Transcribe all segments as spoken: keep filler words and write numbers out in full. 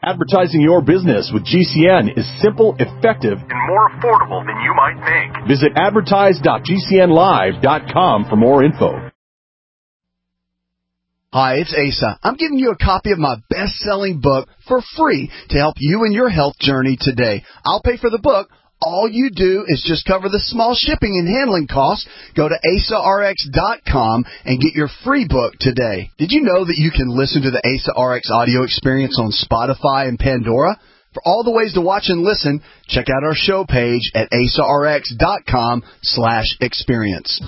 Advertising your business with G C N is simple, effective, and more affordable than you might think. Visit advertise dot g c n live dot com for more info. Hi, it's Asa. I'm giving you a copy of my best-selling book for free to help you in your health journey today. I'll pay for the book. All you do is just cover the small shipping and handling costs. Go to asa r x dot com and get your free book today. Did you know that you can listen to the Asa R X audio experience on Spotify and Pandora? For all the ways to watch and listen, check out our show page at asa r x dot com slash experience.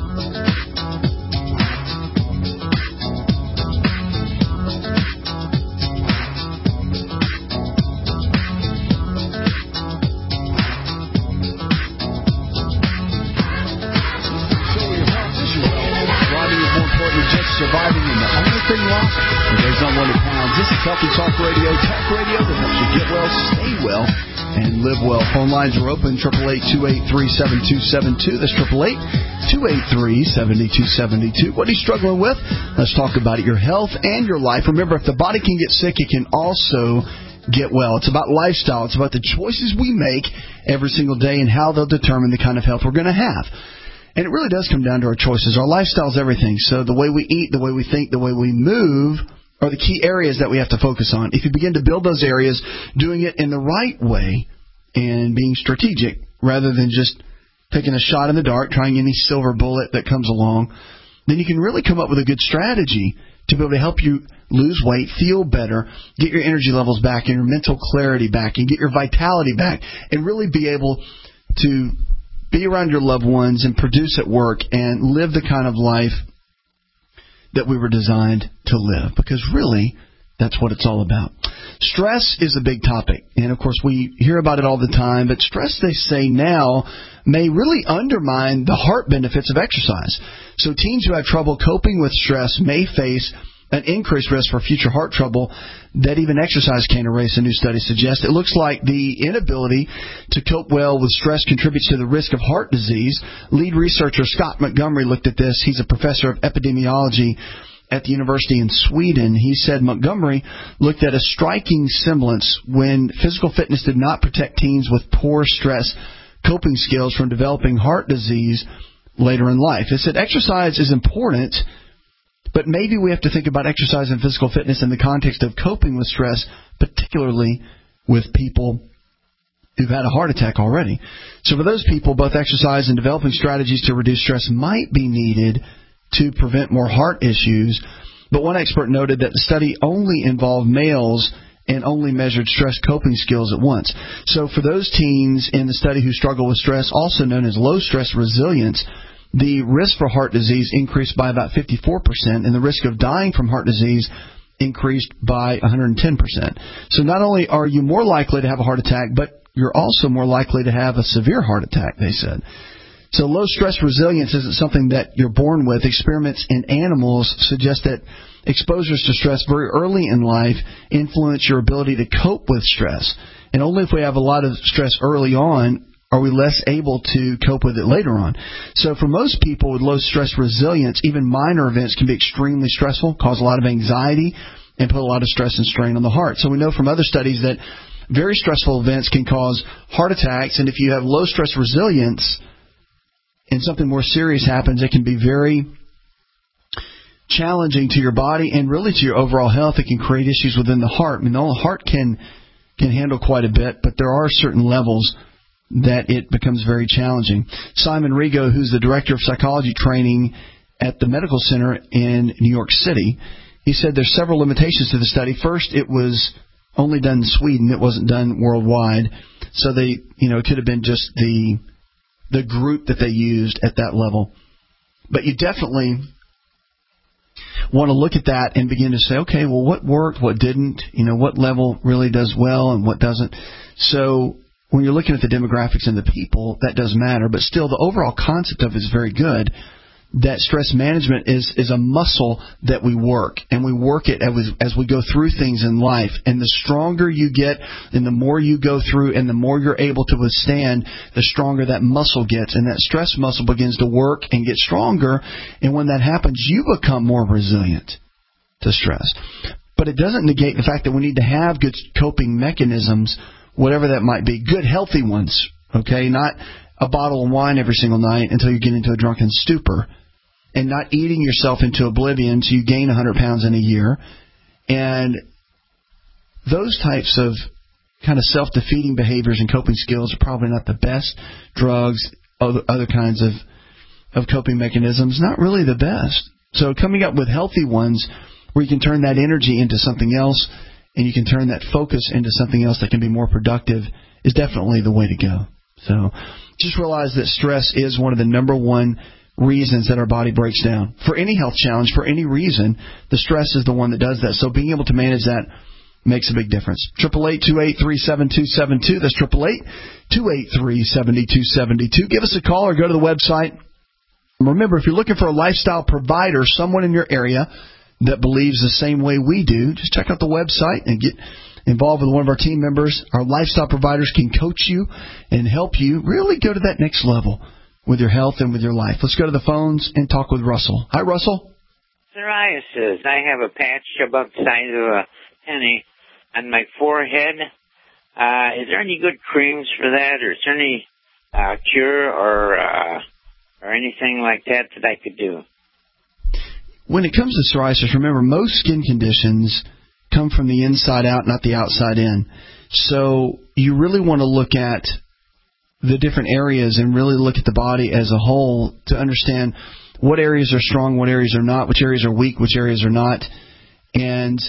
Surviving and the only thing lost is on one pounds. This is Healthy Talk Radio, talk radio that helps you get well, stay well, and live well. Phone lines are open, eight eight eight, two eight three, seven two seven two. That's eight eight eight, two eight three, seven two seven two. What are you struggling with? Let's talk about it, your health and your life. Remember, if the body can get sick, it can also get well. It's about lifestyle. It's about the choices we make every single day and how they'll determine the kind of health we're going to have. And it really does come down to our choices. Our lifestyle is everything. So the way we eat, the way we think, the way we move are the key areas that we have to focus on. If you begin to build those areas, doing it in the right way and being strategic rather than just taking a shot in the dark, trying any silver bullet that comes along, then you can really come up with a good strategy to be able to help you lose weight, feel better, get your energy levels back and your mental clarity back and get your vitality back and really be able to be around your loved ones and produce at work and live the kind of life that we were designed to live. Because really, that's what it's all about. Stress is a big topic. And, of course, we hear about it all the time. But stress, they say now, may really undermine the heart benefits of exercise. So teens who have trouble coping with stress may face an increased risk for future heart trouble that even exercise can't erase, a new study suggests. It looks like the inability to cope well with stress contributes to the risk of heart disease. Lead researcher Scott Montgomery looked at this. He's a professor of epidemiology at the university in Sweden. He said Montgomery looked at a striking semblance when physical fitness did not protect teens with poor stress coping skills from developing heart disease later in life. He said exercise is important, but maybe we have to think about exercise and physical fitness in the context of coping with stress, particularly with people who've had a heart attack already. So for those people, both exercise and developing strategies to reduce stress might be needed to prevent more heart issues. But one expert noted that the study only involved males and only measured stress coping skills at once. So for those teens in the study who struggle with stress, also known as low stress resilience, the risk for heart disease increased by about fifty-four percent, and the risk of dying from heart disease increased by one hundred ten percent. So not only are you more likely to have a heart attack, but you're also more likely to have a severe heart attack, they said. So low stress resilience isn't something that you're born with. Experiments in animals suggest that exposures to stress very early in life influence your ability to cope with stress. And only if we have a lot of stress early on are we less able to cope with it later on. So for most people with low stress resilience, even minor events can be extremely stressful, cause a lot of anxiety, and put a lot of stress and strain on the heart. So we know from other studies that very stressful events can cause heart attacks, and if you have low stress resilience and something more serious happens, it can be very challenging to your body and really to your overall health. It can create issues within the heart. I mean, the heart can can handle quite a bit, but there are certain levels that it becomes very challenging. Simon Rigo, who's the director of psychology training at the medical center in New York City, he said there's several limitations to the study. First, it was only done in Sweden. It wasn't done worldwide. So they, you know, it could have been just the the group that they used at that level. But you definitely want to look at that and begin to say, okay, well, what worked, what didn't, you know, what level really does well and what doesn't. So when you're looking at the demographics and the people, that does matter. But still, the overall concept of it is very good, that stress management is, is a muscle that we work. And we work it as, as we go through things in life. And the stronger you get and the more you go through and the more you're able to withstand, the stronger that muscle gets. And that stress muscle begins to work and get stronger. And when that happens, you become more resilient to stress. but it doesn't negate the fact that we need to have good coping mechanisms, whatever that might be, good healthy ones, okay, not a bottle of wine every single night until you get into a drunken stupor, and not eating yourself into oblivion so you gain one hundred pounds in a year. And those types of kind of self-defeating behaviors and coping skills are probably not the best. Drugs, other, other kinds of, of coping mechanisms, not really the best. So coming up with healthy ones where you can turn that energy into something else and you can turn that focus into something else that can be more productive is definitely the way to go. So just realize that stress is one of the number one reasons that our body breaks down. For any health challenge, for any reason, the stress is the one that does that. So being able to manage that makes a big difference. eight eight eight, two eight three, seven two seven two. That's eight eight eight, two eight three, seven two seven two. Give us a call or go to the website. Remember, if you're looking for a lifestyle provider, someone in your area that believes the same way we do, just check out the website and get involved with one of our team members. Our lifestyle providers can coach you and help you really go to that next level with your health and with your life. Let's go to the phones and talk with Russell. Hi, Russell. Psoriasis. I have a patch about the size of a penny on my forehead. Uh, is there any good creams for that, or is there any uh, cure or uh, or anything like that that I could do? When it comes to psoriasis, remember, most skin conditions come from the inside out, not the outside in. So you really want to look at the different areas and really look at the body as a whole to understand what areas are strong, what areas are not, which areas are weak, which areas are not. And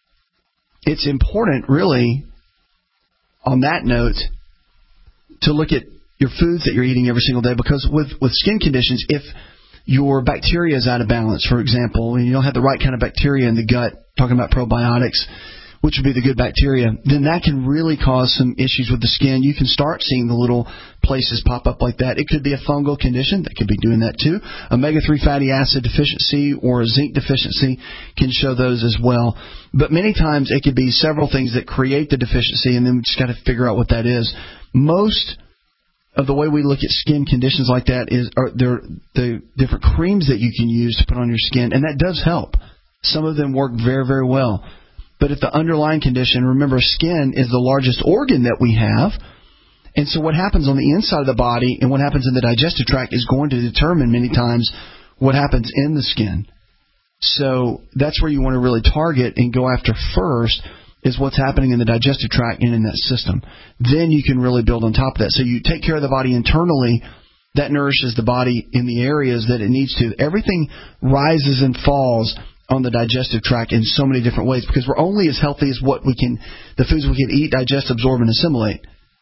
it's important, really, on that note, to look at your foods that you're eating every single day, because with, with skin conditions, if your bacteria is out of balance, for example, and you don't have the right kind of bacteria in the gut, talking about probiotics, which would be the good bacteria, then that can really cause some issues with the skin. You can start seeing the little places pop up like that. It could be a fungal condition that could be doing that too. Omega three fatty acid deficiency or a zinc deficiency can show those as well. But many times it could be several things that create the deficiency, and then we just got to figure out what that is. Most of the way we look at skin conditions like that is are there the different creams that you can use to put on your skin, and that does help. Some of them work very, very well. But if the underlying condition, remember, skin is the largest organ that we have. And so what happens on the inside of the body and what happens in the digestive tract is going to determine many times what happens in the skin. So that's where you want to really target and go after first, is what's happening in the digestive tract and in that system. Then you can really build on top of that. So you take care of the body internally. That nourishes the body in the areas that it needs to. Everything rises and falls on the digestive tract in so many different ways, because we're only as healthy as what we can, the foods we can eat, digest, absorb, and assimilate.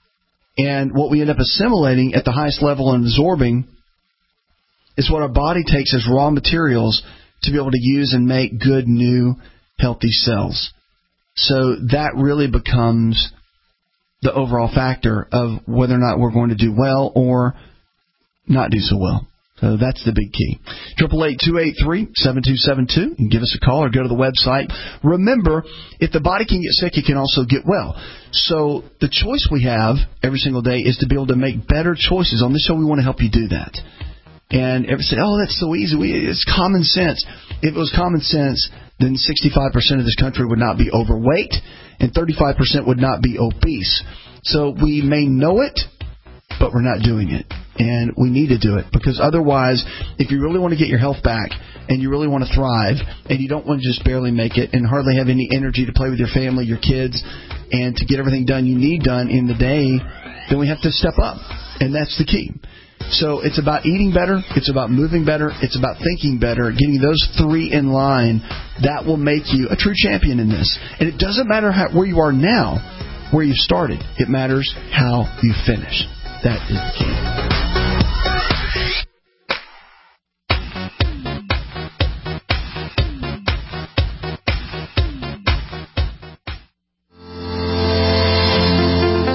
And what we end up assimilating at the highest level and absorbing is what our body takes as raw materials to be able to use and make good, new, healthy cells. So that really becomes the overall factor of whether or not we're going to do well or not do so well. So that's the big key. eight eight eight, two eight three, seven two seven two. You can give us a call or go to the website. Remember, if the body can get sick, it can also get well. So the choice we have every single day is to be able to make better choices. On this show, we want to help you do that. And everyone say, oh, that's so easy. We, it's common sense. If it was common sense, then sixty-five percent of this country would not be overweight and thirty-five percent would not be obese. So we may know it, but we're not doing it. And we need to do it, because otherwise, if you really want to get your health back and you really want to thrive and you don't want to just barely make it and hardly have any energy to play with your family, your kids, and to get everything done you need done in the day, then we have to step up. And that's the key. So it's about eating better. It's about moving better. It's about thinking better. Getting those three in line, that will make you a true champion in this. And it doesn't matter how, where you are now, where you started. It matters how you finish. That is the key.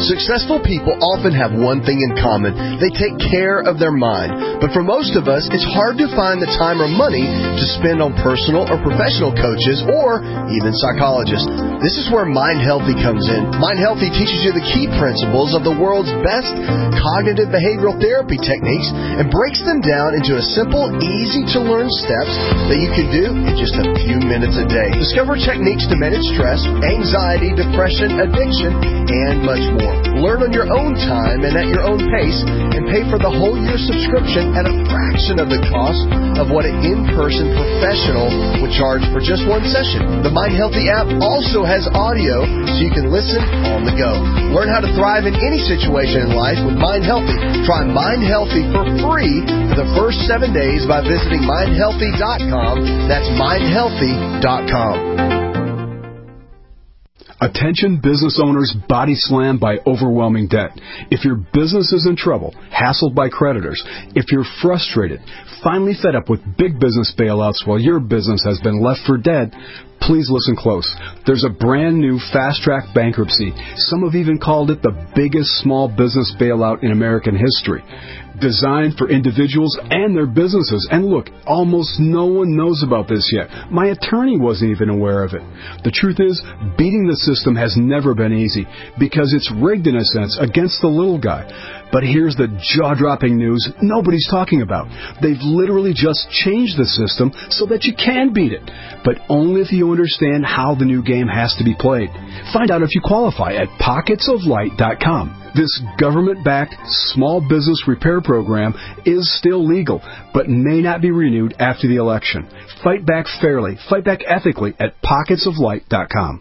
Successful people often have one thing in common. They take care of their mind. But for most of us, it's hard to find the time or money to spend on personal or professional coaches or even psychologists. This is where Mind Healthy comes in. Mind Healthy teaches you the key principles of the world's best cognitive behavioral therapy techniques and breaks them down into a simple, easy-to-learn steps that you can do in just a few minutes a day. Discover techniques to manage stress, anxiety, depression, addiction, and much more. Learn on your own time and at your own pace, and pay for the whole year subscription at a fraction of the cost of what an in-person professional would charge for just one session. The Mind Healthy app also has audio so you can listen on the go. Learn how to thrive in any situation in life with Mind Healthy. Try Mind Healthy for free for the first seven days by visiting mind healthy dot com. That's mind healthy dot com. Attention business owners body slammed by overwhelming debt. If your business is in trouble, hassled by creditors, if you're frustrated, finally fed up with big business bailouts while your business has been left for dead, please listen close. There's a brand new fast-track bankruptcy. Some have even called it the biggest small business bailout in American history. Designed for individuals and their businesses. And look, almost no one knows about this yet. My attorney wasn't even aware of it. The truth is, beating the system has never been easy because it's rigged in a sense against the little guy. But here's the jaw-dropping news nobody's talking about. They've literally just changed the system so that you can beat it, but only if you understand how the new game has to be played. Find out if you qualify at pockets of light dot com. This government-backed small business repair program is still legal, but may not be renewed after the election. Fight back fairly, fight back ethically at pockets of light dot com.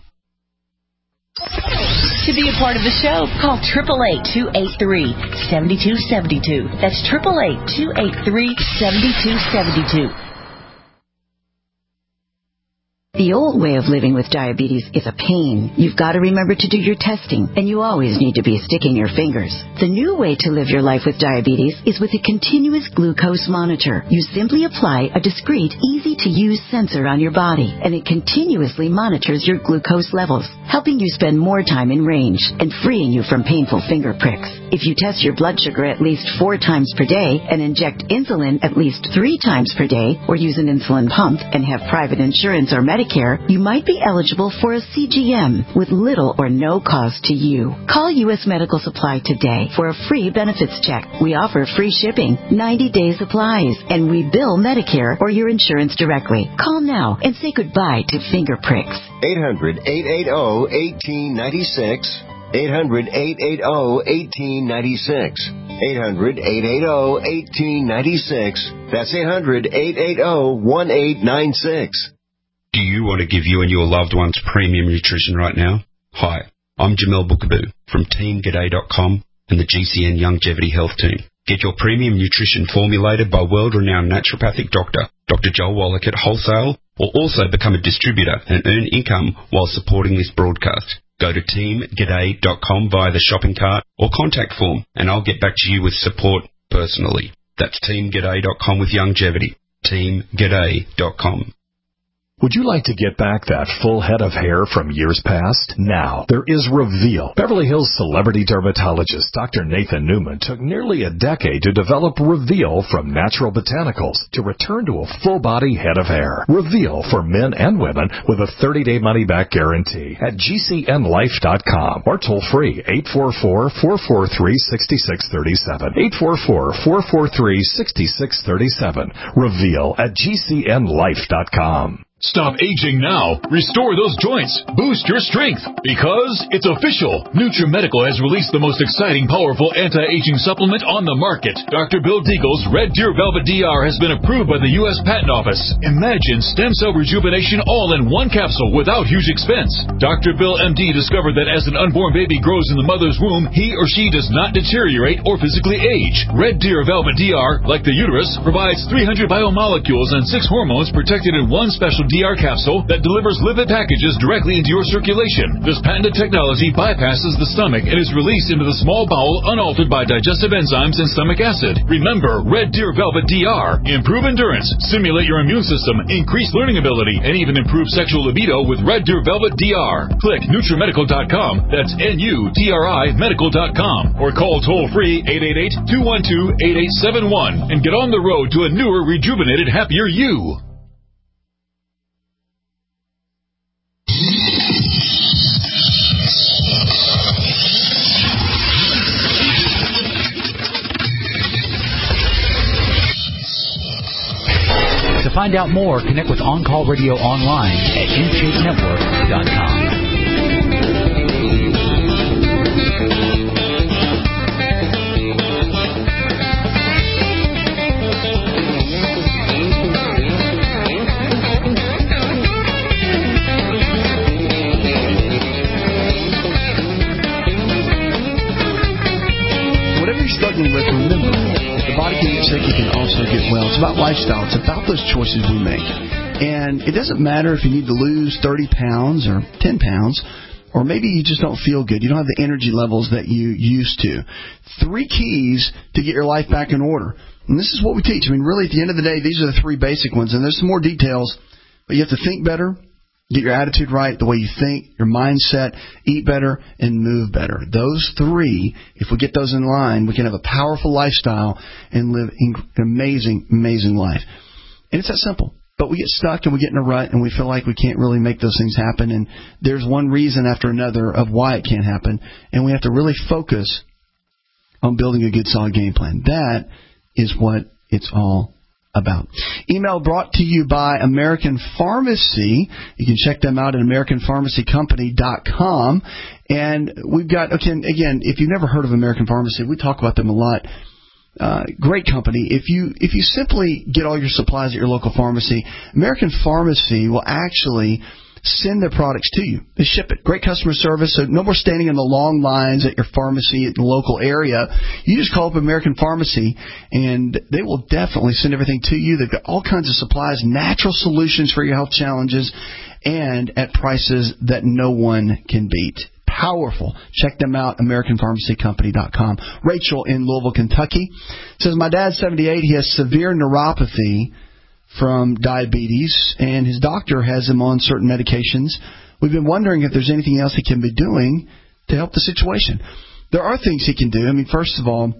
To be a part of the show, call eight eight eight, two eight three, seven two seven two. That's eight eight eight, two eight three, seven two seven two. The old way of living with diabetes is a pain. You've got to remember to do your testing, and you always need to be sticking your fingers. The new way to live your life with diabetes is with a continuous glucose monitor. You simply apply a discreet, easy-to-use sensor on your body, and it continuously monitors your glucose levels, helping you spend more time in range and freeing you from painful finger pricks. If you test your blood sugar at least four times per day and inject insulin at least three times per day, or use an insulin pump and have private insurance or Medicare, you might be eligible for a C G M with little or no cost to you. Call U S Medical Supply today for a free benefits check. We offer free shipping, ninety day supplies, and we bill Medicare or your insurance directly. Call now and say goodbye to finger pricks. eight hundred, eight eight zero, one eight nine six. eight hundred, eight eight zero, one eight nine six. eight hundred, eight eight zero, one eight nine six. That's eight hundred, eight eight zero, one eight nine six. Do you want to give you and your loved ones premium nutrition right now? Hi, I'm Jamel Bookaboo from team g'day dot com and the G C N Longevity Health Team. Get your premium nutrition formulated by world-renowned naturopathic doctor, Doctor Joel Wallach at wholesale, or also become a distributor and earn income while supporting this broadcast. Go to team g'day dot com via the shopping cart or contact form, and I'll get back to you with support personally. That's team g'day dot com with longevity. team g'day dot com. Would you like to get back that full head of hair from years past? Now, there is Reveal. Beverly Hills celebrity dermatologist Doctor Nathan Newman took nearly a decade to develop Reveal from natural botanicals to return to a full-body head of hair. Reveal for men and women with a thirty-day money-back guarantee at G C N life dot com or toll-free eight four four, four four three, six six three seven. eight four four, four four three, six six three seven. Reveal at G C N life dot com. Stop aging now. Restore those joints. Boost your strength. Because it's official. NutriMedical has released the most exciting, powerful anti-aging supplement on the market. Doctor Bill Deagle's Red Deer Velvet D R has been approved by the U S Patent Office. Imagine stem cell rejuvenation all in one capsule without huge expense. Doctor Bill M D discovered that as an unborn baby grows in the mother's womb, he or she does not deteriorate or physically age. Red Deer Velvet D R, like the uterus, provides three hundred biomolecules and six hormones protected in one special D D R capsule that delivers lipid packages directly into your circulation. This patented technology bypasses the stomach and is released into the small bowel unaltered by digestive enzymes and stomach acid. Remember, Red Deer Velvet D R. Improve endurance, stimulate your immune system, increase learning ability, and even improve sexual libido with Red Deer Velvet D R. Click Nutrimedical dot com. That's N U T R I medical dot com. Or call toll-free eight eight eight, two one two, eight eight seven one and get on the road to a newer, rejuvenated, happier you. To find out more, connect with On Call Radio online at in shape network dot com. Struggling with, remember, if the body can get sick, it can also get well. It's about lifestyle. It's about those choices we make. And it doesn't matter if you need to lose thirty pounds or ten pounds, or maybe you just don't feel good. You don't have the energy levels that you used to. Three keys to get your life back in order. And this is what we teach. I mean, really, at the end of the day, these are the three basic ones. And there's some more details, but you have to think better, get your attitude right, the way you think, your mindset, eat better, and move better. Those three, if we get those in line, we can have a powerful lifestyle and live an amazing, amazing life. And it's that simple. But we get stuck and we get in a rut and we feel like we can't really make those things happen. And there's one reason after another of why it can't happen. And we have to really focus on building a good, solid game plan. That is what it's all about. Email brought to you by American Pharmacy. You can check them out at American Pharmacy Company dot com. And we've got, okay, again, if you've never heard of American Pharmacy, we talk about them a lot. Uh, great company. If you if you simply get all your supplies at your local pharmacy, American Pharmacy will actually send their products to you. They ship it. Great customer service, so no more standing in the long lines at your pharmacy at the local area. You just call up American Pharmacy, and they will definitely send everything to you. They've got all kinds of supplies, natural solutions for your health challenges, and at prices that no one can beat. Powerful. Check them out, American Pharmacy Company dot com. Rachel in Louisville, Kentucky says, my dad's seventy-eight. He has severe neuropathy from diabetes, and his doctor has him on certain medications. We've been wondering if there's anything else he can be doing to help the situation. There are things he can do. I mean, first of all,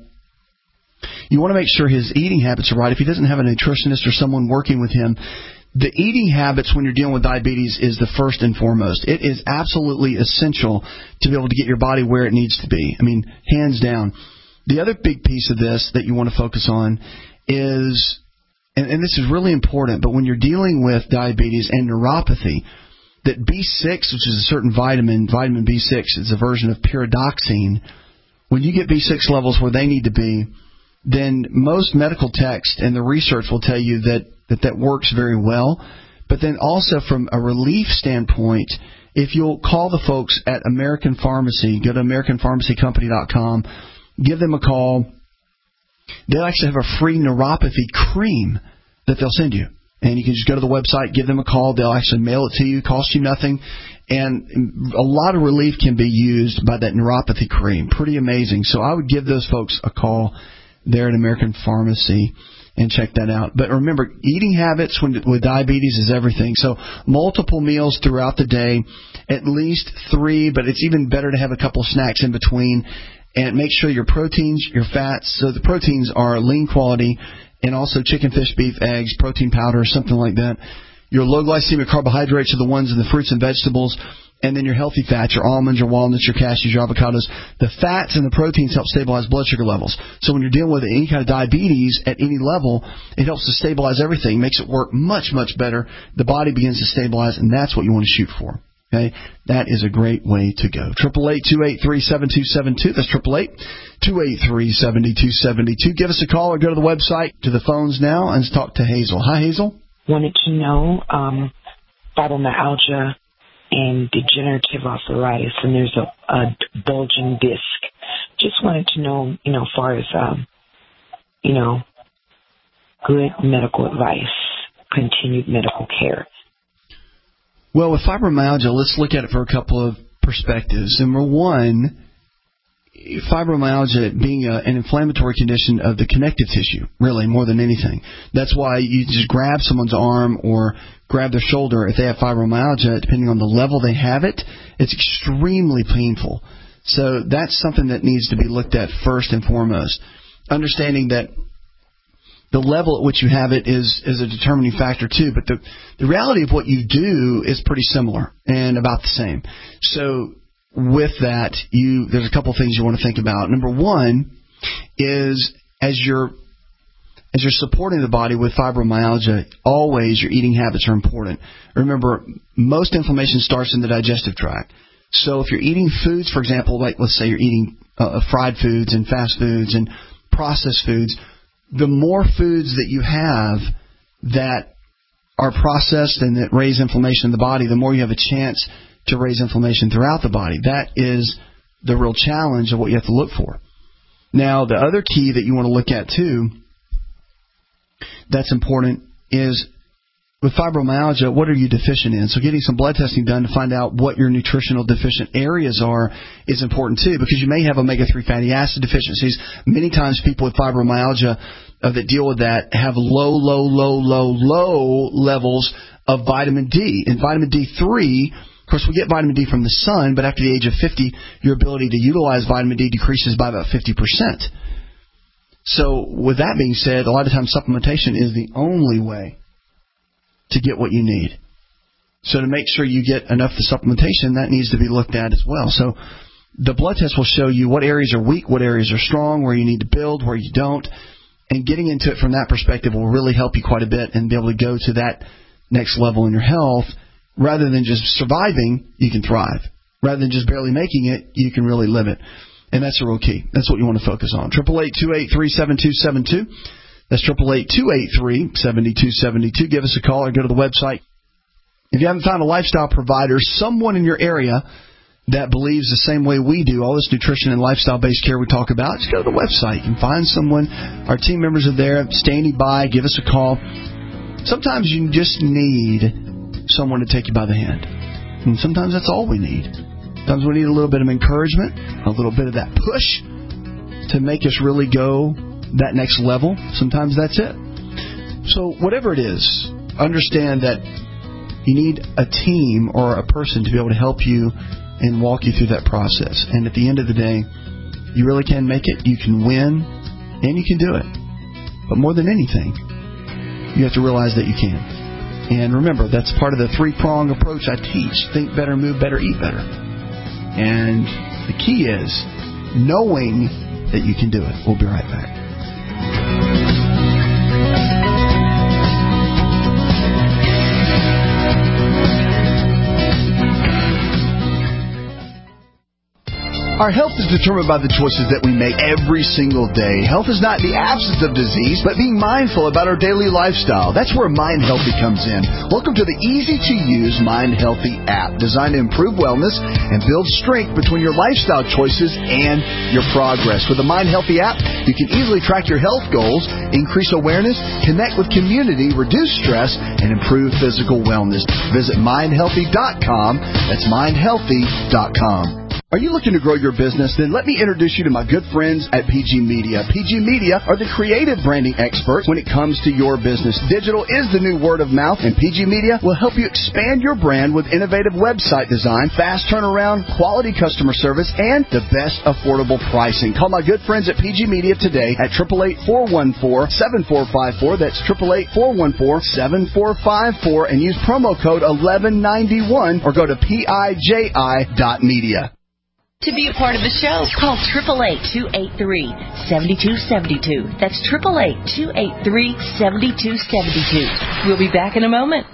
you want to make sure his eating habits are right. If he doesn't have a nutritionist or someone working with him, the eating habits when you're dealing with diabetes is the first and foremost. It is absolutely essential to be able to get your body where it needs to be. I mean, hands down. The other big piece of this that you want to focus on is, and, and this is really important, but when you're dealing with diabetes and neuropathy, that B six, which is a certain vitamin, vitamin B six, is a version of pyridoxine. When you get B six levels where they need to be, then most medical text and the research will tell you that that, that works very well. But then also from a relief standpoint, if you'll call the folks at American Pharmacy, go to American Pharmacy Company dot com, give them a call. They'll actually have a free neuropathy cream that they'll send you. And you can just go to the website, give them a call. They'll actually mail it to you, cost you nothing. And a lot of relief can be used by that neuropathy cream. Pretty amazing. So I would give those folks a call there at American Pharmacy and check that out. But remember, eating habits when, with diabetes is everything. So multiple meals throughout the day, at least three, but it's even better to have a couple snacks in between. And make sure your proteins, your fats, so the proteins are lean quality, and also chicken, fish, beef, eggs, protein powder, something like that. Your low glycemic carbohydrates are the ones in the fruits and vegetables. And then your healthy fats, your almonds, your walnuts, your cashews, your avocados. The fats and the proteins help stabilize blood sugar levels. So when you're dealing with any kind of diabetes at any level, it helps to stabilize everything, makes it work much, much better. The body begins to stabilize, and that's what you want to shoot for. Okay, that is a great way to go. Triple eight two eight three seven two seven two. That's triple eight two eight three seven two seven two. Give us a call or go to the website, to the phones now, and talk to Hazel. Hi, Hazel. Wanted to know um, fibromyalgia and degenerative arthritis, and there's a, a bulging disc. Just wanted to know, you know, as far as, um, you know, good medical advice, continued medical care. Well, with fibromyalgia, let's look at it for a couple of perspectives. Number one, fibromyalgia being a, an inflammatory condition of the connective tissue, really, more than anything. That's why you just grab someone's arm or grab their shoulder if they have fibromyalgia, depending on the level they have it, it's extremely painful. So that's something that needs to be looked at first and foremost. Understanding that the level at which you have it is, is a determining factor too, but the, the reality of what you do is pretty similar and about the same. So with that, you there's a couple things you want to think about. Number one is as you're as you're supporting the body with fibromyalgia, always your eating habits are important. Remember, most inflammation starts in the digestive tract. So if you're eating foods, for example, like let's say you're eating uh, fried foods and fast foods and processed foods, the more foods that you have that are processed and that raise inflammation in the body, the more you have a chance to raise inflammation throughout the body. That is the real challenge of what you have to look for. Now, the other key that you want to look at, too, that's important is with fibromyalgia, what are you deficient in? So getting some blood testing done to find out what your nutritional deficient areas are is important, too, because you may have omega three fatty acid deficiencies. Many times people with fibromyalgia uh, that deal with that have low, low, low, low, low levels of vitamin D. And vitamin D three, of course, we get vitamin D from the sun, but after the age of fifty, your ability to utilize vitamin D decreases by about fifty percent. So with that being said, a lot of times supplementation is the only way to get what you need. So to make sure you get enough of the supplementation, that needs to be looked at as well. So the blood test will show you what areas are weak, what areas are strong, where you need to build, where you don't. And getting into it from that perspective will really help you quite a bit and be able to go to that next level in your health. Rather than just surviving, you can thrive. Rather than just barely making it, you can really live it. And that's a real key. That's what you want to focus on. eight eight eight, two eight three, seven two seven two. That's eight eight eight, two eight three, seven two seven two. Give us a call or go to the website. If you haven't found a lifestyle provider, someone in your area that believes the same way we do, all this nutrition and lifestyle-based care we talk about, just go to the website and find someone. Our team members are there standing by. Give us a call. Sometimes you just need someone to take you by the hand. And sometimes that's all we need. Sometimes we need a little bit of encouragement, a little bit of that push to make us really go that next level. Sometimes that's it. So whatever it is, understand that you need a team or a person to be able to help you and walk you through that process. And at the end of the day, you really can make it. You can win, and you can do it. But more than anything, you have to realize that you can. And remember, that's part of the three-prong approach I teach. Think better, move better, eat better. And the key is knowing that you can do it. We'll be right back. Our health is determined by the choices that we make every single day. Health is not the absence of disease, but being mindful about our daily lifestyle. That's where Mind Healthy comes in. Welcome to the easy-to-use Mind Healthy app, designed to improve wellness and build strength between your lifestyle choices and your progress. With the Mind Healthy app, you can easily track your health goals, increase awareness, connect with community, reduce stress, and improve physical wellness. Visit mind healthy dot com. That's mind healthy dot com. Are you looking to grow your business? Then let me introduce you to my good friends at P G Media. P G Media are the creative branding experts when it comes to your business. Digital is the new word of mouth, and P G Media will help you expand your brand with innovative website design, fast turnaround, quality customer service, and the best affordable pricing. Call my good friends at P G Media today at eight eight eight, four one four, seven four five four. That's eight eight eight, four one four, seven four five four, and use promo code eleven ninety-one or go to P I J I dot media. To be a part of the show, call eight eight eight, two eight three, seven two seven two. That's eight eight eight, two eight three, seven two seven two. We'll be back in a moment.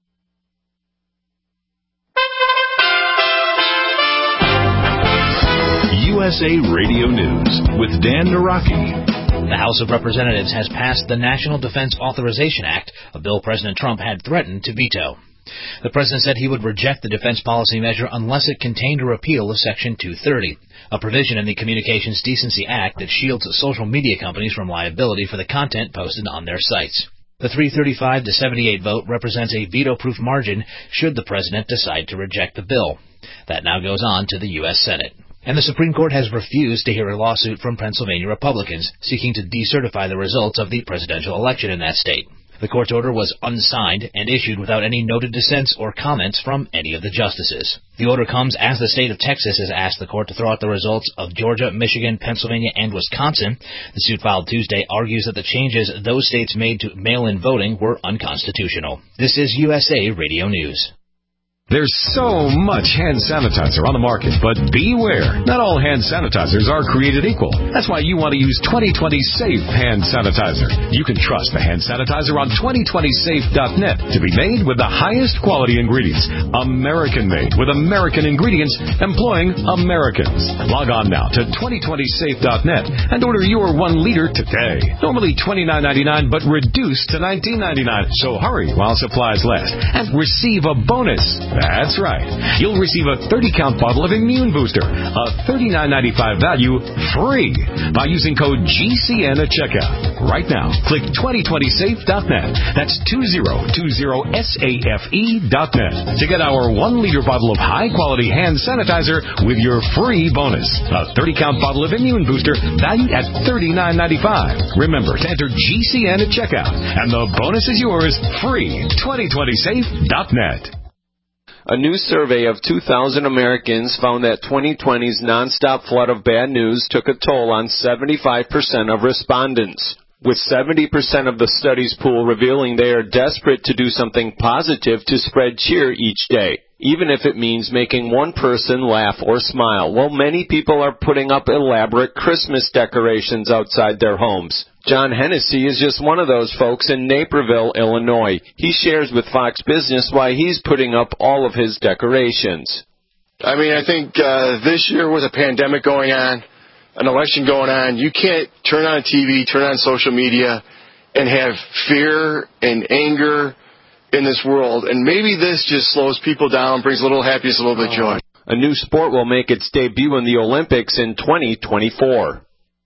U S A Radio News with Dan Naraki. The House of Representatives has passed the National Defense Authorization Act, a bill President Trump had threatened to veto. The president said he would reject the defense policy measure unless it contained a repeal of Section two thirty, a provision in the Communications Decency Act that shields social media companies from liability for the content posted on their sites. The three thirty-five to seventy-eight vote represents a veto-proof margin should the president decide to reject the bill. That now goes on to the U S Senate. And the Supreme Court has refused to hear a lawsuit from Pennsylvania Republicans seeking to decertify the results of the presidential election in that state. The court's order was unsigned and issued without any noted dissents or comments from any of the justices. The order comes as the state of Texas has asked the court to throw out the results of Georgia, Michigan, Pennsylvania, and Wisconsin. The suit filed Tuesday argues that the changes those states made to mail-in voting were unconstitutional. This is U S A Radio News. There's so much hand sanitizer on the market, but beware. Not all hand sanitizers are created equal. That's why you want to use twenty twenty Safe Hand Sanitizer. You can trust the hand sanitizer on twenty twenty safe dot net to be made with the highest quality ingredients. American-made with American ingredients employing Americans. Log on now to twenty twenty safe dot net and order your one liter today. Normally twenty-nine ninety-nine, but reduced to nineteen ninety-nine. So hurry while supplies last and receive a bonus. That's right. You'll receive a thirty count bottle of Immune Booster, a thirty-nine ninety-five value, free by using code G C N at checkout. Right now, click twenty twenty safe dot net. That's two zero two zero safe dot net to get our one liter bottle of high-quality hand sanitizer with your free bonus. A thirty count bottle of Immune Booster valued at thirty-nine ninety-five. Remember to enter G C N at checkout, and the bonus is yours free. twenty twenty safe dot net. A new survey of two thousand Americans found that twenty twenty's nonstop flood of bad news took a toll on seventy-five percent of respondents, with seventy percent of the study's pool revealing they are desperate to do something positive to spread cheer each day, even if it means making one person laugh or smile. Well, many people are putting up elaborate Christmas decorations outside their homes. John Hennessy is just one of those folks in Naperville, Illinois. He shares with Fox Business why he's putting up all of his decorations. I mean, I think uh, this year with a pandemic going on, an election going on, you can't turn on T V, turn on social media, and have fear and anger in this world. And maybe this just slows people down, brings a little happiness, a little bit of joy. A new sport will make its debut in the Olympics in twenty twenty-four.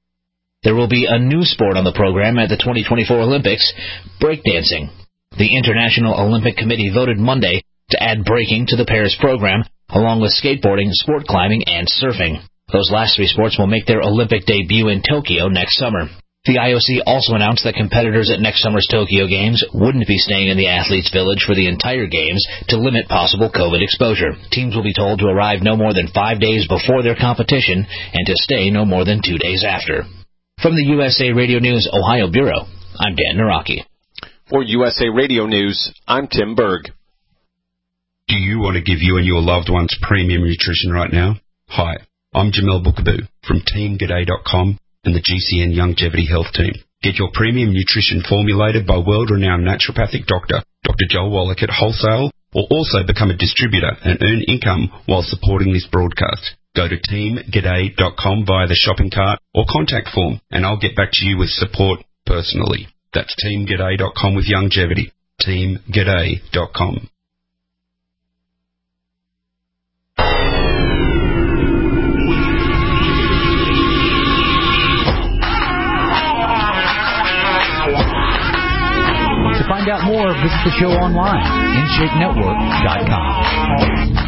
There will be a new sport on the program at the twenty twenty-four Olympics, breakdancing. The International Olympic Committee voted Monday to add breaking to the Paris program, along with skateboarding, sport climbing, and surfing. Those last three sports will make their Olympic debut in Tokyo next summer. The I O C also announced that competitors at next summer's Tokyo Games wouldn't be staying in the athletes' village for the entire Games to limit possible COVID exposure. Teams will be told to arrive no more than five days before their competition and to stay no more than two days after. From the U S A Radio News Ohio Bureau, I'm Dan Naraki. For U S A Radio News, I'm Tim Berg. Do you want to give you and your loved ones premium nutrition right now? Hi, I'm Jamel Bookaboo from Team G'day dot com and the G C N Longevity Health Team. Get your premium nutrition formulated by world-renowned naturopathic doctor, Doctor Joel Wallach at wholesale, or also become a distributor and earn income while supporting this broadcast. Go to Team G'day dot com via the shopping cart or contact form, and I'll get back to you with support personally. That's Team G'day dot com with longevity. Team G'day dot com. To find out more, visit the show online, in shape network dot com.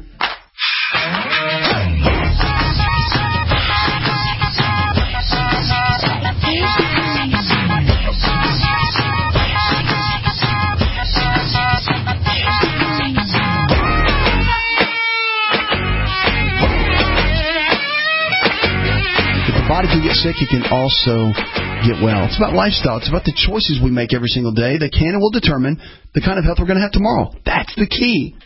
Body can get sick, it can also get well. It's about lifestyle. It's about the choices we make every single day that can and will determine the kind of health we're going to have tomorrow. That's the key.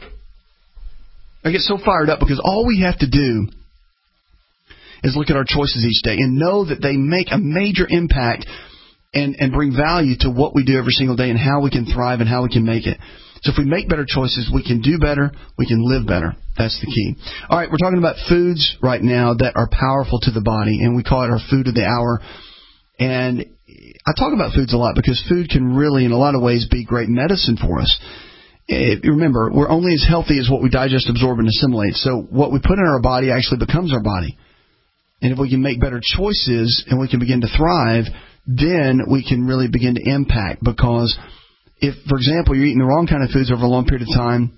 I get so fired up because all we have to do is look at our choices each day and know that they make a major impact and, and bring value to what we do every single day and how we can thrive and how we can make it. So if we make better choices, we can do better, we can live better. That's the key. All right, we're talking about foods right now that are powerful to the body, and we call it our food of the hour. And I talk about foods a lot because food can really, in a lot of ways, be great medicine for us. It, remember, we're only as healthy as what we digest, absorb, and assimilate. So what we put in our body actually becomes our body. And if we can make better choices and we can begin to thrive, then we can really begin to impact. Because if, for example, you're eating the wrong kind of foods over a long period of time,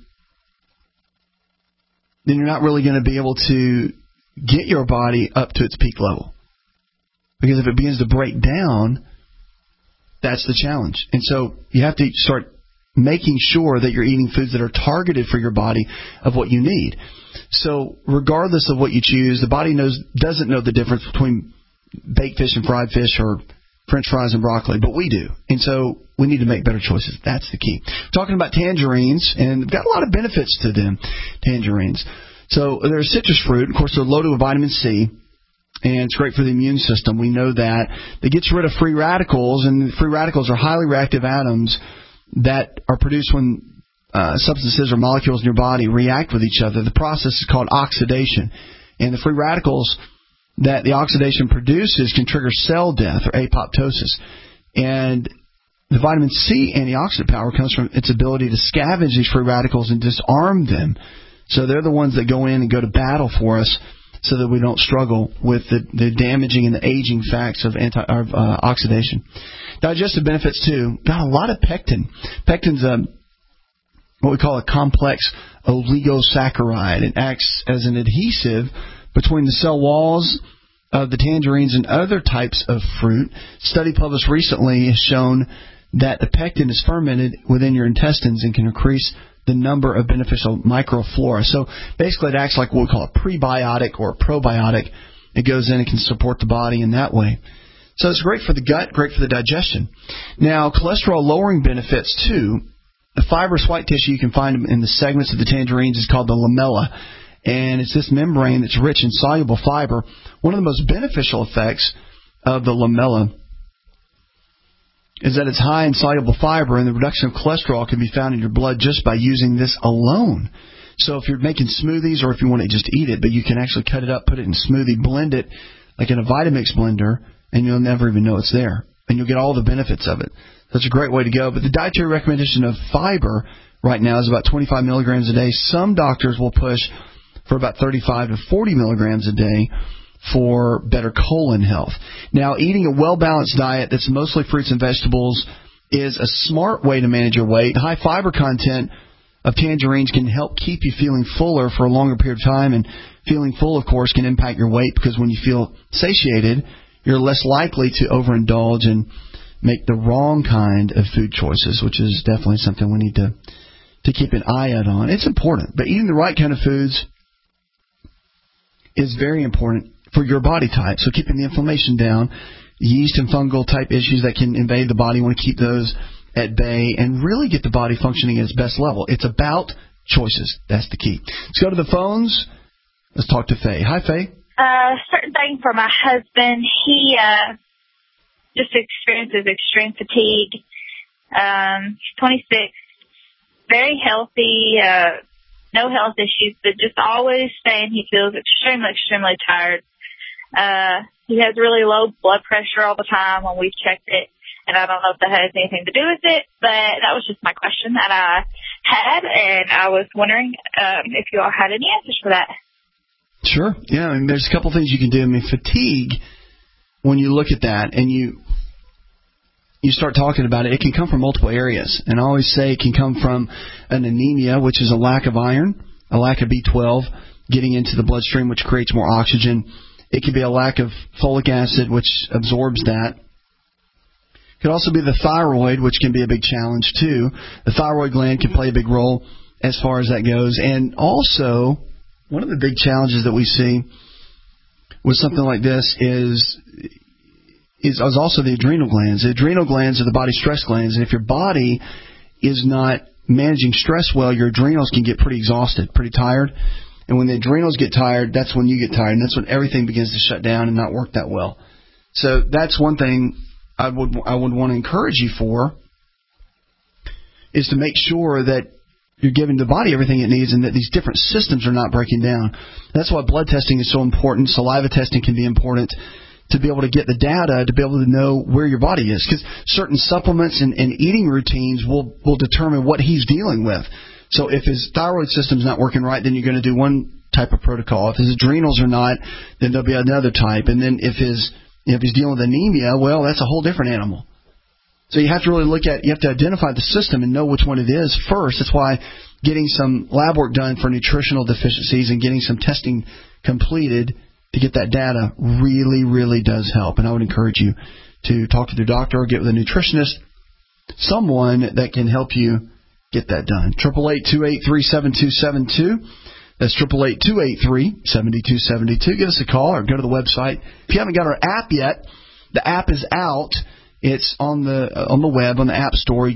then you're not really going to be able to get your body up to its peak level. Because if it begins to break down, that's the challenge. And so you have to start making sure that you're eating foods that are targeted for your body of what you need. So regardless of what you choose, the body knows doesn't know the difference between baked fish and fried fish or French fries and broccoli, but we do. And so we need to make better choices. That's the key. Talking about tangerines, and they've got a lot of benefits to them, tangerines. So they're a citrus fruit. Of course, they're loaded with vitamin C, and it's great for the immune system. We know that. It gets rid of free radicals, and free radicals are highly reactive atoms that are produced when uh, substances or molecules in your body react with each other. The process is called oxidation. And the free radicals that the oxidation produces can trigger cell death or apoptosis. And the vitamin C antioxidant power comes from its ability to scavenge these free radicals and disarm them. So they're the ones that go in and go to battle for us so that we don't struggle with the, the damaging and the aging facts of, anti, of uh, oxidation. Digestive benefits, too. Got a lot of pectin. Pectin's a, what we call a complex oligosaccharide. It acts as an adhesive between the cell walls of the tangerines and other types of fruit. A study published recently has shown that the pectin is fermented within your intestines and can increase the number of beneficial microflora. So basically it acts like what we call a prebiotic or a probiotic. It goes in and can support the body in that way. So it's great for the gut, great for the digestion. Now, cholesterol-lowering benefits, too. The fibrous white tissue you can find in the segments of the tangerines is called the lamella. And it's this membrane that's rich in soluble fiber. One of the most beneficial effects of the lamella is that it's high in soluble fiber, and the reduction of cholesterol can be found in your blood just by using this alone. So if you're making smoothies or if you want to just eat it, but you can actually cut it up, put it in a smoothie, blend it like in a Vitamix blender, and you'll never even know it's there. And you'll get all the benefits of it. That's a great way to go. But the dietary recommendation of fiber right now is about twenty-five milligrams a day. Some doctors will push for about thirty-five to forty milligrams a day for better colon health. Now, eating a well-balanced diet that's mostly fruits and vegetables is a smart way to manage your weight. High fiber content of tangerines can help keep you feeling fuller for a longer period of time, and feeling full, of course, can impact your weight because when you feel satiated, you're less likely to overindulge and make the wrong kind of food choices, which is definitely something we need to, to keep an eye out on. It's important, but eating the right kind of foods is very important for your body type. So keeping the inflammation down, yeast and fungal type issues that can invade the body, you want to keep those at bay and really get the body functioning at its best level. It's about choices. That's the key. Let's go to the phones. Let's talk to Faye. Hi, Faye. Uh, certain thing for my husband. He uh, just experiences extreme fatigue. Um, he's twenty-six, very healthy, uh, no health issues, but just always saying he feels extremely, extremely tired. Uh, he has really low blood pressure all the time when we've checked it, and I don't know if that has anything to do with it, but that was just my question that I had, and I was wondering um, if you all had any answers for that. Sure. Yeah, I mean, there's a couple things you can do. I mean, fatigue, when you look at that and you you start talking about it, it can come from multiple areas. And I always say it can come from an anemia, which is a lack of iron, a lack of B twelve getting into the bloodstream, which creates more oxygen. It could be a lack of folic acid, which absorbs that. It could also be the thyroid, which can be a big challenge, too. The thyroid gland can play a big role as far as that goes. And also, one of the big challenges that we see with something like this is, is, is also the adrenal glands. The adrenal glands are the body's stress glands. And if your body is not managing stress well, your adrenals can get pretty exhausted, pretty tired. And when the adrenals get tired, that's when you get tired. And that's when everything begins to shut down and not work that well. So that's one thing I would I would want to encourage you for, is to make sure that you're giving the body everything it needs and that these different systems are not breaking down. That's why blood testing is so important. Saliva testing can be important to be able to get the data, to be able to know where your body is. Because certain supplements and, and eating routines will, will determine what he's dealing with. So if his thyroid system's not working right, then you're going to do one type of protocol. If his adrenals are not, then there'll be another type. And then if his If he's dealing with anemia, well, that's a whole different animal. So you have to really look at, you have to identify the system and know which one it is first. That's why getting some lab work done for nutritional deficiencies and getting some testing completed to get that data really, really does help. And I would encourage you to talk to your doctor or get with a nutritionist, someone that can help you get that done. eight eight eight, two eight three, seven two seven two. That's eight eight eight, two eight three, seven two seven two. Give us a call or go to the website. If you haven't got our app yet, the app is out. It's on the uh, on the web, on the App Store.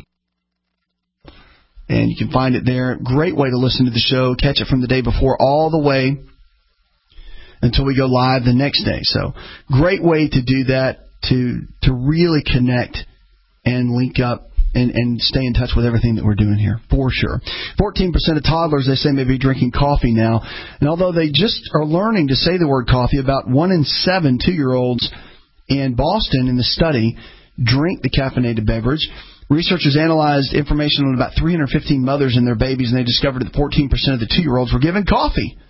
And you can find it there. Great way to listen to the show. Catch it from the day before all the way until we go live the next day. So great way to do that, to to really connect and link up and, and stay in touch with everything that we're doing here, for sure. fourteen percent of toddlers, they say, may be drinking coffee now. And although they just are learning to say the word coffee, about one in seven two-year-olds in Boston in the study drink the caffeinated beverage. Researchers analyzed information on about three hundred fifteen mothers and their babies, and they discovered that fourteen percent of the two-year-olds were given coffee.